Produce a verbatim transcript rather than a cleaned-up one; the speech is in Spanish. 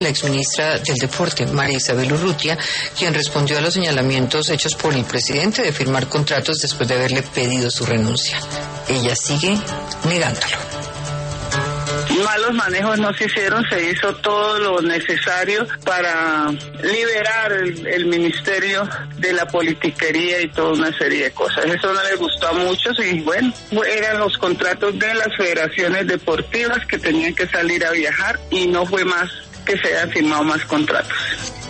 la exministra del Deporte, María Isabel Urrutia, quien respondió a los señalamientos hechos por el presidente de firmar contratos después de haberle pedido su renuncia. Ella sigue negándolo. Malos manejos no se hicieron, se hizo todo lo necesario para liberar el, el ministerio de la politiquería y toda una serie de cosas. Eso no le gustó a muchos y bueno, eran los contratos de las federaciones deportivas que tenían que salir a viajar y no fue más que se hayan firmado más contratos.